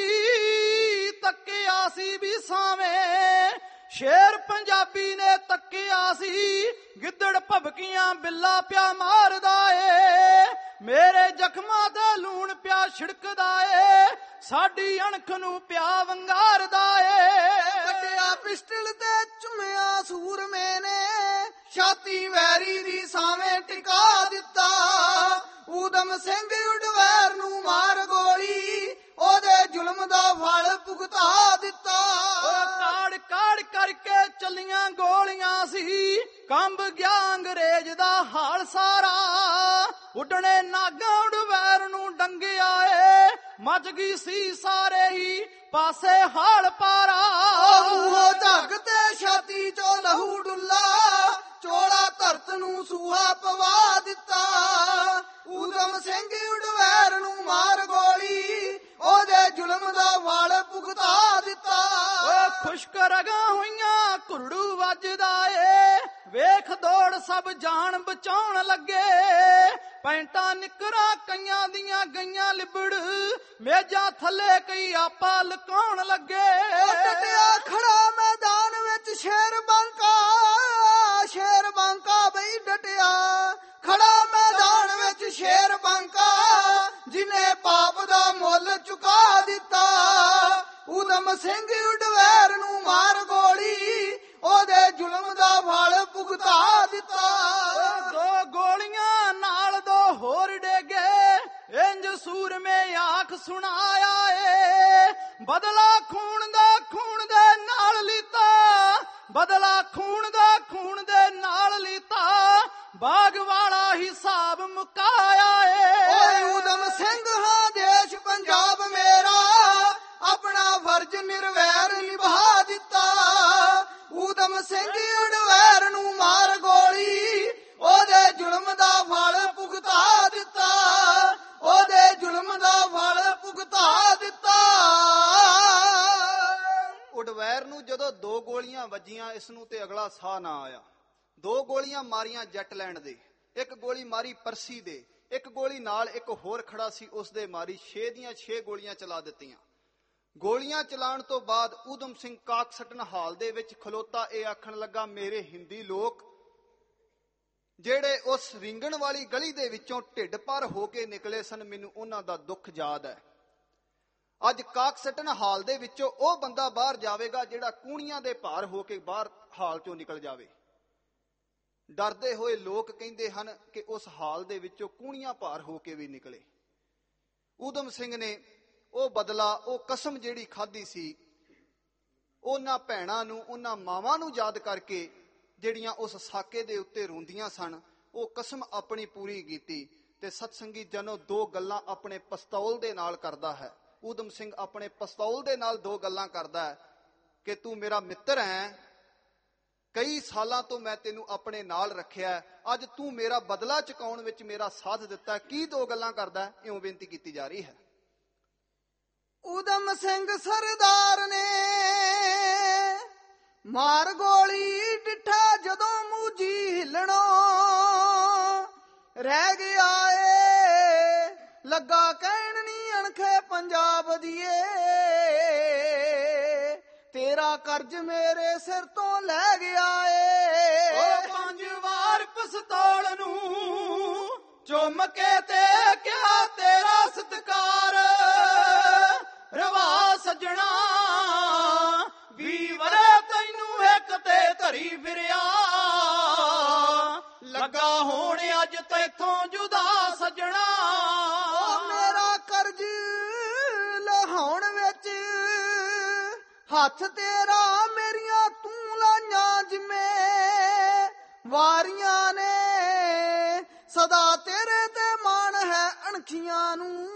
C: ਸੀ ਵੀ ਸਾਵੇਂ ਸ਼ੇਰ ਪੰਜਾਬੀ ਨੇ ਤੱਕਿਆ ਸੀ। ਗਿੱਦੜ ਭਬਕੀਆਂ ਬਿੱਲਾ ਪਿਆ ਮਾਰਦਾ ਏ, ਮੇਰੇ ਜ਼ਖਮਾਂ ਤੇ ਲੂਣ ਪਿਆ ਛਿੜਕਦਾ ਏ, ਸਾਡੀ ਅਣਖ ਨੂੰ ਪਿਆ ਵੰਗਾਰਦਾ ਏ।
B: ਕੱਢਿਆ ਪਿਸਟਲ ਤੇ ਚੁੰਮਿਆ ਸੂਰਮੇ ਨੇ, ਛਾਤੀ ਵੈਰੀ ਦੀ ਸਾਵੇਂ ਟਿਕਾ ਦਿੱਤਾ। ਊਧਮ ਸਿੰਘ ਉਡਵੈਰ ਨੂੰ ਮਾਰ ਗੋਲੀ, ਉਹਦੇ ਜ਼ੁਲਮ ਦਾ ਫਲ ਭੁਗਤਾ ਦਿੱਤਾ।
C: ਕਾੜ ਕਾੜ ਕਰਕੇ ਚੱਲੀਆਂ ਗੋਲੀਆਂ ਸੀ, ਕੰਬ ਗਿਆ ਅੰਗਰੇਜ਼ ਦਾ ਹਾਲ ਸਾਰਾ। ਉੱਡਣੇ ਨਾਗਾ ਉਡਵੈਰ ਨੂੰ ਡੰਗਿਆ ਏ, ਮੱਚ ਗਈ ਸੀ ਸਾਰੇ ਹੀ ਪਾਸੇ ਹਾਲ ਪਾਰਾ।
B: ਉਹ ਝੱਗ ਤੇ ਛਾਤੀ ਚੋਂ ਲਹੂ ਡੁੱਲਾ, ਚੋਲਾ ਧਰਤ ਨੂੰ ਸੂਹਾ ਪਵਾ ਦਿੱਤਾ। ਊਧਮ ਸਿੰਘ ਉਡਵੈਰ ਨੂੰ ਮਾਰ ਗੋਲੀ, ਉਹਦੇ ਜ਼ੁਲਮ ਦਾ ਫਲ ਭੁਗਤਾ ਦਿੱਤਾ।
C: ਖੁਸ਼ਕ ਰਗਾਂ ਹੋਈਆਂ ਘੁਰੜੂ ਵੱਜਦਾ ਏ, ਵੇਖ ਦੌੜ ਸਭ ਜਾਨ ਬਚਾਉਣ ਲੱਗੇ। ਪੈਂਟਾਂ ਨਿਕਰਾਂ ਕਈਆਂ ਦੀਆਂ ਗਈਆਂ ਲਿਬੜ, ਮੇਜ਼ਾਂ ਥੱਲੇ ਕਈ ਆਪਾ ਲੁਕਾਉਣ ਲੱਗੇ।
B: ਡਟਿਆ ਖੜਾ ਮੈਦਾਨ ਵਿੱਚ ਸ਼ੇਰ ਬਾਂਕਾ, ਸ਼ੇਰ ਬਾਂਕਾ ਬਈ ਡਟਿਆ ਖੜਾ ਮੈਦਾਨ ਵਿੱਚ ਸ਼ੇਰ ਬਾਂਕਾ, ਜਿਨੇ ਪਾਪ ਦਾ ਮੁੱਲ ਚੁਕਾ ਦਿੱਤਾ। ਊਧਮ ਸਿੰਘ ਉਡਵੈਰ ਨੂੰ ਮਾਰ ਗੋਲੀ, ਉਹਦੇ ਜ਼ੁਲਮ ਦਾ ਫਲ ਭੁਗਤਾ ਦਿੱਤਾ।
C: ਦੋ ਗੋਲੀਆਂ ਨਾਲ ਦੋ ਹੋਰ ਡੇਗੇ, ਇੰਜ ਸੂਰਮੇ ਆਖ ਸੁਣਾਇਆ ਏ। ਬਦਲਾ ਖੂਨ ਦੇ ਨਾਲ ਲੀਤਾ, ਬਦਲਾ ਖੂਨ ਦੇ ਨਾਲ ਲੀਤਾ, ਬਾਗ ਵਾਲਾ ਹਿਸਾਬ ਮੁਕਾਇਆ ਏ।
B: ਓਏ ਊਧਮ ਸਿੰਘ ਹਾਂ ਦੇਸ਼ ਪੰਜਾਬ ਮੇਰਾ, ਆਪਣਾ ਫਰਜ਼ ਨਿਰਵੈਰ ਨਿਭਾ ਦਿੱਤਾ। ਊਧਮ ਸਿੰਘ ਉਡਵੈਰ ਨੂੰ ਮਾਰ ਗੋਲੀ, ਉਹਦੇ ਜ਼ੁਲਮ ਦਾ ਫਲ ਭੁਗਤਾ ਦਿੱਤਾ। ਉਹਦੇ ਜ਼ੁਲਮ ਦਾ ਫਲ ਭੁਗਤਾ ਦਿੱਤਾ।
A: ਉਡਵੈਰ ਨੂੰ ਜਦੋਂ ਦੋ ਗੋਲੀਆਂ ਵੱਜੀਆਂ, ਇਸ ਨੂੰ ਤੇ ਅਗਲਾ ਸਾਹ ਨਾ ਆਇਆ। ਦੋ ਗੋਲੀਆਂ ਮਾਰੀਆਂ ਜੱਟਲੈਂਡ ਦੇ, ਇੱਕ ਗੋਲੀ ਮਾਰੀ ਪਰਸੀ ਦੇ, ਇੱਕ ਗੋਲੀ ਨਾਲ ਇੱਕ ਹੋਰ ਖੜਾ ਸੀ ਉਸ ਦੇ ਮਾਰੀ। 6 ਦੀਆਂ 6 ਗੋਲੀਆਂ ਚਲਾ ਦਿੱਤੀਆਂ। ਗੋਲੀਆਂ ਚਲਾਉਣ ਤੋਂ ਬਾਅਦ ਊਧਮ ਸਿੰਘ ਕਾਕਸਟਨ ਹਾਲ ਦੇ ਵਿੱਚ ਖਲੋਤਾ ਇਹ ਆਖਣ ਲੱਗਾ, ਮੇਰੇ ਹਿੰਦੀ ਲੋਕ ਜਿਹੜੇ ਉਸ ਰਿੰਗਣ ਵਾਲੀ ਗਲੀ ਦੇ ਵਿੱਚੋਂ ਢਿੱਡ ਭਰ ਹੋ ਕੇ ਨਿਕਲੇ ਸਨ, ਮੈਨੂੰ ਉਹਨਾਂ ਦਾ ਦੁੱਖ ਯਾਦ ਹੈ। ਅੱਜ ਕਾਕਸਟਨ ਹਾਲ ਦੇ ਵਿੱਚੋਂ ਉਹ ਬੰਦਾ ਬਾਹਰ ਜਾਵੇਗਾ ਜਿਹੜਾ ਕੂਣੀਆਂ ਦੇ ਭਾਰ ਹੋ ਕੇ ਬਾਹਰ ਹਾਲ ਚੋਂ ਨਿਕਲ ਜਾਵੇ। ਡਰਦੇ ਹੋਏ ਲੋਕ ਕਹਿੰਦੇ ਹਨ ਕਿ ਉਸ ਹਾਲ ਦੇ ਵਿੱਚੋਂ ਕੂਣੀਆਂ ਭਾਰ ਹੋ ਕੇ ਵੀ ਨਿਕਲੇ। ਊਧਮ ਸਿੰਘ ਨੇ ਉਹ ਬਦਲਾ, ਉਹ ਕਸਮ ਜਿਹੜੀ ਖਾਧੀ ਸੀ, ਉਹਨਾਂ ਭੈਣਾਂ ਨੂੰ, ਉਹਨਾਂ ਮਾਵਾਂ ਨੂੰ ਯਾਦ ਕਰਕੇ ਜਿਹੜੀਆਂ ਉਸ ਸਾਕੇ ਦੇ ਉੱਤੇ ਰੋਂਦੀਆਂ ਸਨ, ਉਹ ਕਸਮ ਆਪਣੀ ਪੂਰੀ ਕੀਤੀ। ਤੇ ਸਤਸੰਗੀ ਜਨੋ, ਦੋ ਗੱਲਾਂ ਆਪਣੇ ਪਿਸਤੌਲ ਦੇ ਨਾਲ ਕਰਦਾ ਹੈ। ਊਧਮ ਸਿੰਘ ਆਪਣੇ ਪਿਸਤੌਲ ਦੇ ਨਾਲ ਦੋ ਗੱਲਾਂ ਕਰਦਾ ਹੈ ਕਿ ਤੂੰ ਮੇਰਾ ਮਿੱਤਰ ਹੈ, ਕਈ ਸਾਲਾਂ ਤੋਂ ਮੈਂ ਤੈਨੂੰ ਆਪਣੇ ਨਾਲ ਰੱਖਿਆ, ਅੱਜ ਤੂੰ ਮੇਰਾ ਬਦਲਾ ਚੁਕਾਉਣ ਵਿੱਚ ਮੇਰਾ ਸਾਥ ਦਿੱਤਾ। ਕੀ ਦੋ ਗੱਲਾਂ ਕਰਦਾ ਹੈ, ਇਉਂ ਬੇਨਤੀ ਕੀਤੀ ਜਾ ਰਹੀ ਹੈ।
B: ਊਧਮ ਸਿੰਘ ਸਰਦਾਰ ਨੇ ਮਾਰ ਗੋਲੀ, ਡਿੱਠਾ ਜਦੋਂ ਮੂਜੀ ਹਿੱਲਣੋਂ ਰਹਿ ਗਿਆ ਏ। ਲੱਗਾ ਕਹਿਣ ਨੀ ਅਣਖੇ ਪੰਜਾਬ ਦੀਏ, ਤੇਰਾ ਕਰਜ਼ ਮੇਰੇ ਸਿਰ ਤੋਂ ਲੈ ਗਿਆ ਏ।
C: ਉਹ 5 ਵਾਰ ਪਿਸਤੌਲ ਨੂੰ ਚੁੰਮ ਕੇ ਤੇ ਕਿਹਾ, ਤੇਰਾ ਸਤਿਕਾਰ ਰਵਾ ਸੱਜਣਾ, 20 ਵਰੇ ਤੈਨੂੰ ਇੱਕ ਤੇ ਧਰੀ ਫਿਰਿਆ, ਲੱਗਾ ਹੋਣ ਅੱਜ ਤੈਥੋਂ ਜੁਦਾ ਸੱਜਣਾ।
B: ਮੇਰਾ ਕਰਜ਼ ਲਹਾਉਣ ਵਿੱਚ ਹੱਥ ਤੇਰਾ, ਮੇਰੀਆਂ ਤੂੰ ਲਾਈਆਂ ਜਿਵੇਂ ਵਾਰੀਆਂ ਨੇ, ਸਦਾ ਤੇਰੇ ਤੇ ਮਾਣ ਹੈ ਅਣਖੀਆਂ ਨੂੰ,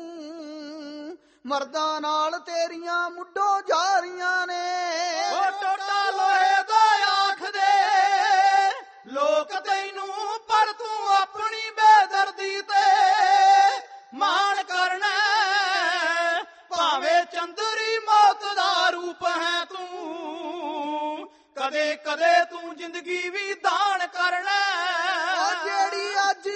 B: ਮਰਦਾਂ ਨਾਲ ਤੇਰੀਆਂ ਮੁੱਢੋਂ ਜਾਰੀਆਂ ਨੇ।
C: ਉਹ ਟੋਟਾ ਲੋਹੇ ਦਾ ਆਖਦੇ ਲੋਕ ਤੈਨੂੰ, ਪਰ ਤੂੰ ਆਪਣੀ ਬੇਦਰਦੀ ਤੇ ਮਾਣ ਕਰਨਾ, ਭਾਵੇਂ ਚੰਦਰੀ ਮੌਤ ਦਾ ਰੂਪ ਹੈ ਤੂੰ, ਕਦੇ ਕਦੇ ਤੂੰ ਜ਼ਿੰਦਗੀ ਵੀ ਦਾਨ ਕਰਨਾ।
B: ਜਿਹੜੀ ਅੱਜ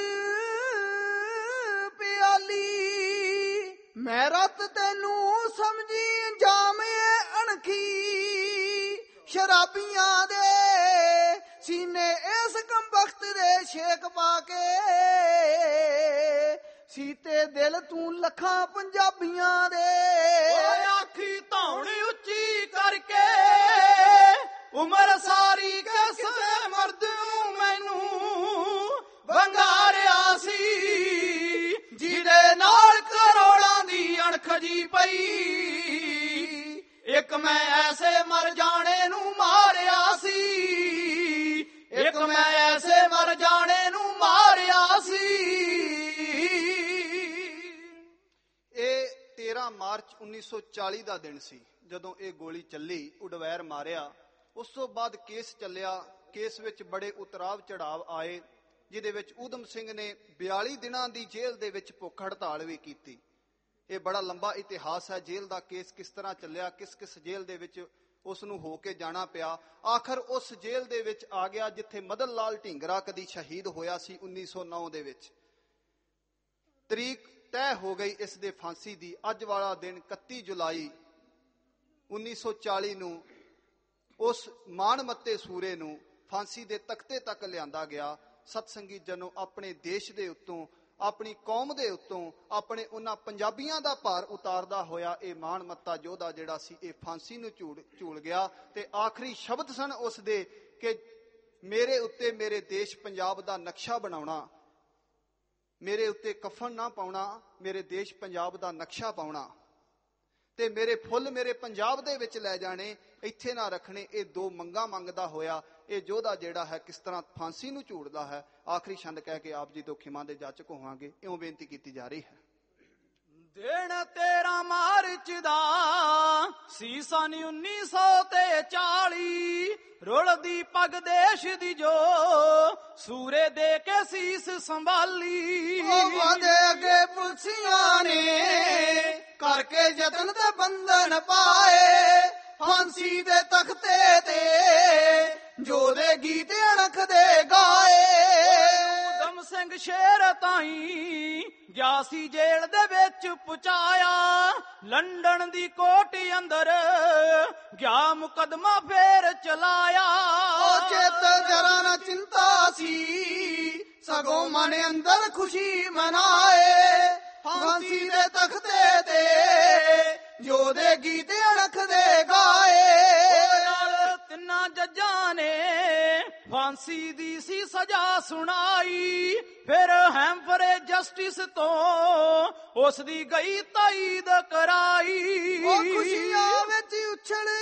B: ਪਿਆਲੀ ਮੈਂ ਰਤ ਤੈਨੂੰ ਸਮਝੀ ਜਾਮੇ ਅਣਖੀ, ਸ਼ਰਾਬੀਆਂ ਦੇ ਸੀਨੇ ਇਸ ਕੰਬਖਤ ਦੇ ਛੇਕ ਪਾ ਕੇ, ਸੀਤੇ ਦਿਲ ਤੂੰ ਲੱਖਾਂ ਪੰਜਾਬੀਆਂ ਦੇ।
C: ਓਏ ਆਖੀ ਧੌਣ ਉੱਚੀ ਕਰਕੇ ਉਮਰ ਸਾਰੀ ਕਿਸੇ ਮਰਦ ਨੂੰ ਮੈਨੂੰ ਵੰਗਾਰਿਆ ਸੀ, ਜਿਹਦੇ ਨਾਲ ਕਰੋੜਾਂ ਦੀ ਅਣਖ ਜੀ ਪਈ। ਇੱਕ ਮੈਂ ਐਸੇ ਮਰ ਜਾਣੇ ਨੂੰ ਮਾਰਿਆ ਸੀ, ਇੱਕ ਮੈਂ ਐਸੇ ਮਰ ਜਾਣੇ ਨੂੰ ਮਾਰਿਆ ਸੀ।
A: ਇਹ 13 ਮਾਰਚ 1940 ਦਾ ਦਿਨ ਸੀ ਜਦੋਂ ਇਹ ਗੋਲੀ ਚੱਲੀ, ਉਡਵੈਰ ਮਾਰਿਆ। ਉਸ ਤੋਂ ਬਾਅਦ ਕੇਸ ਚੱਲਿਆ। ਕੇਸ ਵਿੱਚ ਬੜੇ ਉਤਰਾਵ ਚੜਾਵ ਆਏ, ਜਿਹਦੇ ਵਿੱਚ ਊਧਮ ਸਿੰਘ ਨੇ 42 ਦਿਨਾਂ ਦੀ ਜੇਲ੍ਹ ਦੇ ਵਿੱਚ ਭੁੱਖ ਹੜਤਾਲ ਵੀ ਕੀਤੀ। ਇਹ ਬੜਾ ਲੰਬਾ ਇਤਿਹਾਸ ਹੈ ਜੇਲ੍ਹ ਦਾ। ਕੇਸ ਕਿਸ ਤਰ੍ਹਾਂ ਚੱਲਿਆ, ਕਿਸ ਕਿਸ ਜੇਲ੍ਹ ਦੇ ਵਿੱਚ ਉਸ ਨੂੰ ਹੋ ਕੇ ਜਾਣਾ ਪਿਆ। ਆਖਰ ਉਸ ਜੇਲ੍ਹ ਦੇ ਵਿੱਚ ਆ ਗਿਆ ਜਿੱਥੇ ਮਦਨ ਲਾਲ ਢੀਂਗਰਾ ਕਦੀ ਸ਼ਹੀਦ ਹੋਇਆ ਸੀ 1909 ਦੇ ਵਿੱਚ। ਤਰੀਕ ਤੈਅ ਹੋ ਗਈ ਇਸ ਦੇ ਫਾਂਸੀ ਦੀ। ਅੱਜ ਵਾਲਾ ਦਿਨ 31 ਜੁਲਾਈ 1940 ਨੂੰ ਉਸ ਮਾਣਮੱਤੇ ਸੂਰੇ ਨੂੰ ਫਾਂਸੀ ਦੇ ਤਖਤੇ ਤੱਕ ਲਿਆਂਦਾ ਗਿਆ। ਸਤਸੰਗੀ ਜਨੋ, ਆਪਣੇ ਦੇਸ਼ ਦੇ ਉੱਤੋਂ, ਆਪਣੀ ਕੌਮ ਦੇ ਉੱਤੋਂ, ਆਪਣੇ ਉਹਨਾਂ ਪੰਜਾਬੀਆਂ ਦਾ ਭਾਰ ਉਤਾਰਦਾ ਹੋਇਆ ਇਹ ਮਾਣਮੱਤਾ ਯੋਧਾ ਜਿਹੜਾ ਸੀ ਇਹ ਫਾਂਸੀ ਨੂੰ ਝੂਲ ਗਿਆ। ਤੇ ਆਖਰੀ ਸ਼ਬਦ ਸਨ ਉਸ ਦੇ ਕਿ ਮੇਰੇ ਉੱਤੇ ਮੇਰੇ ਦੇਸ਼ ਪੰਜਾਬ ਦਾ ਨਕਸ਼ਾ ਬਣਾਉਣਾ, ਮੇਰੇ ਉੱਤੇ ਕਫਨ ਨਾ ਪਾਉਣਾ, ਮੇਰੇ ਦੇਸ਼ ਪੰਜਾਬ ਦਾ ਨਕਸ਼ਾ ਪਾਉਣਾ, ਤੇ ਮੇਰੇ ਫੁੱਲ ਮੇਰੇ ਪੰਜਾਬ ਦੇ ਵਿੱਚ ਲੈ ਜਾਣੇ, ਇੱਥੇ ਨਾ ਰੱਖਣੇ। ਇਹ ਦੋ ਮੰਗਾਂ ਮੰਗਦਾ ਹੋਇਆ ਇਹ ਯੋਧਾ ਜਿਹੜਾ ਹੈ ਕਿਸ ਤਰ੍ਹਾਂ ਫਾਂਸੀ ਨੂੰ ਝੂੜਦਾ ਹੈ। ਆਖਰੀ ਛੰਦ ਕਹਿ ਕੇ ਆਪ ਜੀ ਤੋਂ ਖਿਮਾ ਦੇ ਜਾਚਕ ਹੋਵਾਂਗੇ। ਇਉਂ ਬੇਨਤੀ ਕੀਤੀ ਜਾ ਰਹੀ ਹੈ।
C: ਦਿਨ 13 ਮਾਰਚ ਦਾ ਸੀ ਸਨ 1940, ਰੁਲਦੀ ਪੱਗ ਦੇਸ਼ ਦੀ ਜੋ ਸੂਰੇ ਦੇ ਕੇ ਸੀਸ ਸੰਭਾਲੀ।
B: ਉਹਦੇ ਅੱਗੇ ਪੁਲਸੀਆਂ ਨੇ ਕਰਕੇ ਯਤਨ ਤੇ ਬੰਧਨ ਪਾਏ, ਫਾਂਸੀ ਦੇ ਤਖਤੇ ਤੇ ਜੋਦੇ ਗੀਤ ਅਣਖ ਦੇ ਗਾਏ।
C: ਊਧਮ ਸਿੰਘ ਸ਼ੇਰ ਤਾਈਂ ਗਿਆ ਸੀ ਜੇਲ੍ਹ ਦੇ ਵਿੱਚ ਪਹੁੰਚਾਇਆ, ਲੰਡਨ ਦੀ ਕੋਟ ਅੰਦਰ ਗਿਆ ਮੁਕਦਮਾ ਫੇਰ ਚਲਾਇਆ।
B: ਉਹ ਚਿੱਤ ਜਰਾ ਨਾ ਚਿੰਤਾ ਸੀ, ਸਗੋਂ ਮਨ ਅੰਦਰ ਖੁਸ਼ੀ ਮਨਾਏ, ਫਾਂਸੀ ਦੇ ਤਖਤੇ ਤੇ ਜੋਦੇ ਗੀਤ ਅਣਖ ਦੇ ਗਾਏ।
C: ਤਿੰਨਾਂ ਜੱਜਾਂ ਨੇ ਫਾਂਸੀ ਦੀ ਸੀ ਸਜ਼ਾ ਸੁਣਾਈ, ਫਿਰ ਹੈਂਫਰੇ ਜਸਟਿਸ ਤੋਂ ਉਸ ਦੀ ਗਈ ਤਾਈਦ ਕਰਾਈ।
B: ਉਹ ਖੁਸ਼ੀਆਂ ਵਿੱਚ ਉਛਲੇ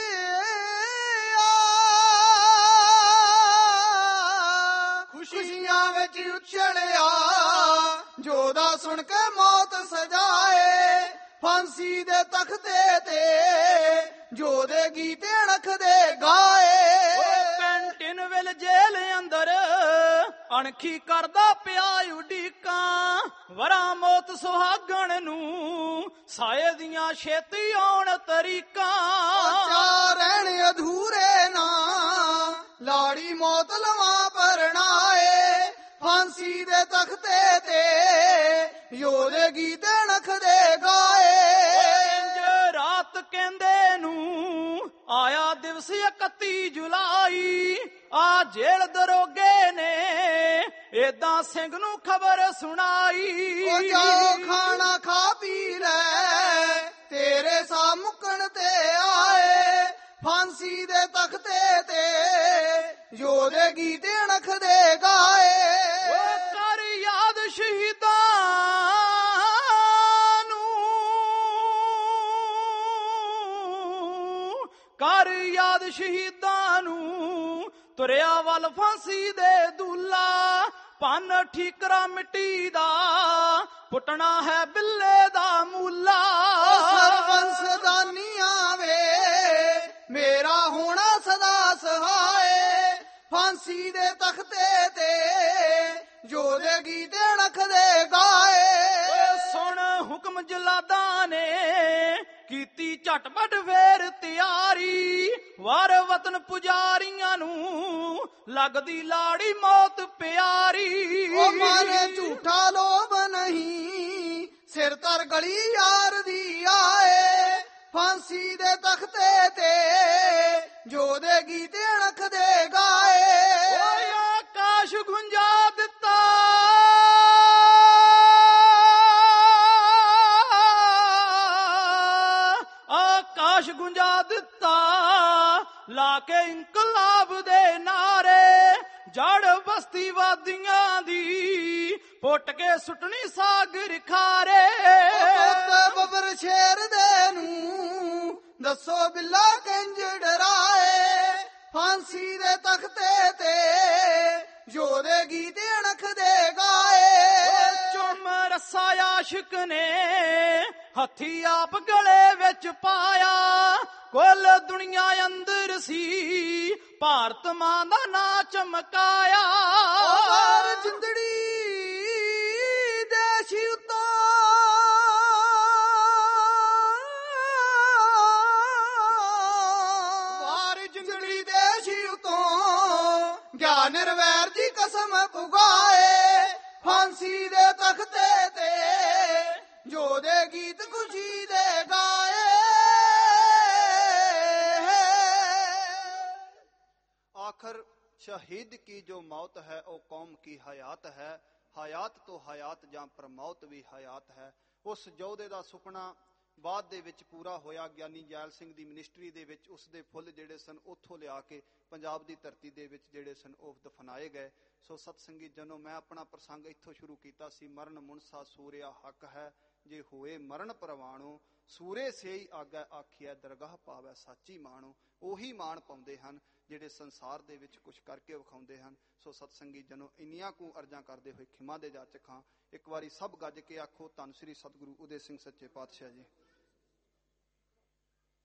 B: ਖੁਸ਼ੀਆਂ ਵਿੱਚ ਉਛਲਿਆ ਜੋਦਾ ਸੁਣ ਕੇ ਮੌਤ ਸਜਾਏ, ਫਾਂਸੀ ਦੇ ਤਖਤੇ ਤੇ ਜੋਦੇ ਗੀਤ ਅਣਖ ਦੇ ਗਾਏ।
C: ਪੈਂਟਿਨਵਿਲ ਜੇਲ੍ਹ ਅੰਦਰ ਅਣਖੀ ਕਰਦਾ ਪਿਆ ਉਡੀਕਾਂ, ਵਰਾਂ ਮੌਤ ਸੁਹਾਗਣ ਨੂੰ ਸਾਏ ਦੀਆਂ ਛੇਤੀ ਆਉਣ ਤਰੀਕਾਂ।
B: ਚਾ ਰਹਿਣ ਅਧੂਰੇ ਨਾ ਲਾੜੀ ਮੌਤ ਲਵਾਂ ਪਰਣਾਏ, ਫਾਂਸੀ ਦੇ ਤਖਤੇ ਤੇ ਯੋਧੇ ਗੀਤ ਅਣਖ ਦੇ ਗਾਏ।
C: ਰਾਤ ਕਹਿੰਦੇ ਨੂੰ ਆਇਆ ਦਿਵਸ 31 ਜੁਲਾਈ, ਆ ਜੇਲ੍ਹ ਦਰੋਗੇ ਨੇ ਏਦਾਂ ਸਿੰਘ ਨੂੰ ਖਬਰ ਸੁਣਾਈ।
B: ਉਹ ਜਾਓ ਖਾਣਾ ਖਾ ਪੀ ਲੈ, ਤੇਰੇ ਸਾ ਮੁੱਕਣ ਤੇ ਆਏ, ਫਾਂਸੀ ਦੇ ਤਖਤੇ ਤੇ ਯੋਧੇ ਗੀਤ ਅਣਖ ਦੇ ਗਾਏ।
C: ਉਹ ਕਰ ਯਾਦ ਸ਼ਹੀਦਾਂ ਕਰ ਯਾਦ ਸ਼ਹੀਦਾਂ ਨੂੰ, ਤੁਰਿਆ ਵੱਲ ਫਾਂਸੀ ਦੇ ਦੂਲਾ, ਪੰਨ ਠੀਕਰਾ ਮਿੱਟੀ ਦਾ ਪੁੱਟਣਾ ਹੈ ਬਿੱਲੇ ਦਾ ਮੂਲਾ।
B: ਸਰਬੰਸ ਦਾਨੀਆਂ ਵੇ ਮੇਰਾ ਹੋਣਾ ਸਦਾ ਸਹਾਏ, ਫਾਂਸੀ ਦੇ ਤਖਤੇ ਤੇ ਜੋਦੇ ਗੀਤ ਅਣਖ ਦੇ ਗਾਏ।
C: ਸੁਣ ਹੁਕਮ ਜਲਾਦਾਂ ਨੇ ਕੀਤੀ ਝਟਪਟ ਫੇਰ ਤਿਆਰੀ, ਵਾਰ ਵਤਨ ਪੁਜਾਰੀਆਂ ਨੂੰ ਲੱਗਦੀ ਲਾੜੀ ਮੌਤ ਪਿਆਰੀ।
B: ਉਹ ਮਾਰੇ ਝੂਠਾ ਲੋਭ ਨਹੀਂ, ਸਿਰ ਤਰ ਗਲੀ ਯਾਰ ਦੀ ਆਏ, ਫਾਂਸੀ ਦੇ ਤਖਤੇ ਤੇ ਜੋਦੇ ਗੀਤ ਅਣਖ ਦੇ ਗਾਏ।
C: ਓਏ ਆਕਾਸ਼ ਗੁੰਜਾ ਦਿੱਤਾ ਆਕਾਸ਼ ਗੁੰਜਾ ਦਿੱਤਾ, ਲਾ ਕੇ ਇਨਕਲਾਬ ਦੇ ਨਾਰੇ। ਜੜ ਬਸਤੀ ਵਾਦੀਆਂ ਦੀ, ਪੁੱਟ ਕੇ ਸੁੱਟਣੀ ਸਾਗਰ ਖਾਰੇ।
B: ਬੱਬਰ ਸ਼ੇਰ ਦੇ ਨੂੰ ਦੱਸੋ ਬਿੱਲਾ ਕਿੰਜ ਡਰਾਏ, ਫਾਂਸੀ ਦੇ ਤਖਤੇ ਤੇ ਜੋਦੇ ਗੀਤ ਅਣਖ ਦੇ ਗਾਏ।
C: ਚੁੰਮ ਰੱਸਾ ਆਸ਼ਿਕ ਨੇ ਹੱਥੀ ਆਪ ਗਲੇ ਵਿੱਚ ਪਾਇਆ, ਕੁੱਲ ਦੁਨੀਆ ਅੰਦਰ ਸੀ ਭਾਰਤ ਮਾਂ ਦਾ ਨਾਂ ਚਮਕਾਇਆ।
B: ਜਿੰਦੜੀ ਦੇਸ਼ ਉਤੋਂ ਜਿੰਦੜੀ ਦੇਸ਼ ਉਤੋਂ ਗਿਆਨ ਨਿਰਵੈਰ ਦੀ ਕਸਮ ਪੁਗਾਏ, ਫਾਂਸੀ ਦੇ ਤਖਤੇ ਤੇ ਜੋ ਦੇ ਗੀਤ ਖੁਸ਼ੀ ਦੇ ਗਾਏ।
A: आखिर शहीद की जो मौत है वो कौम की हयात है, हयात तो हयात जां पर मौत भी हयात है। उस योधे ਦਾ ਸੁਪਨਾ ਬਾਅਦ ਦੇ ਵਿੱਚ ਪੂਰਾ ਹੋਇਆ। ਗਿਆਨੀ ਜੈਲ ਸਿੰਘ ਦੀ ਮਿਨਿਸਟਰੀ ਦੇ ਵਿੱਚ ਉਸ ਦੇ ਫੁੱਲ ਜਿਹੜੇ ਸਨ ਉੱਥੋਂ ਲਿਆ ਕੇ ਪੰਜਾਬ ਦੀ ਧਰਤੀ ਦੇ ਵਿੱਚ ਜਿਹੜੇ ਸਨ ਉਹ ਦਫਨਾਏ ਗਏ। ਸੋ ਸਤ ਸੰਗਤ ਜਨੋ, ਮੈਂ ਆਪਣਾ ਪ੍ਰਸੰਗ ਇੱਥੋਂ ਸ਼ੁਰੂ ਕੀਤਾ ਸੀ। ਮਰਨ ਮੁਨਸਾ ਸੂਰਿਆ ਹੱਕ ਹੈ, ਜੇ ਹੋਏ ਮਰਨ ਪ੍ਰਵਾਣੋ, ਸੂਰੇ ਸੇਈ ਆਗੈ ਆਖੀਐ ਦਰਗਾਹ ਪਾਵੈ ਸਾਚੀ ਮਾਣੋ। ਉਹੀ ਮਾਣ ਪਾਉਂਦੇ ਹਨ ਜਿਹੜੇ ਸੰਸਾਰ ਦੇ ਵਿੱਚ ਕੁਝ ਕਰਕੇ ਵਿਖਾਉਂਦੇ ਹਨ। ਸੋ ਸਤ ਸੰਗਤ ਜਨੋ, ਇੰਨੀਆਂ ਕੁ ਅਰਜ਼ਾਂ ਕਰਦੇ ਹੋਏ ਖਿਮਾ ਦੇ ਜਾਚਕ ਹਾਂ। ਇੱਕ ਵਾਰੀ ਸਭ ਗੱਜ ਕੇ ਆਖੋ, ਧੰਨ ਸ੍ਰੀ ਸਤਿਗੁਰੂ ਉਦੇ ਸਿੰਘ ਸੱਚੇ ਪਾਤਸ਼ਾਹ ਜੀ।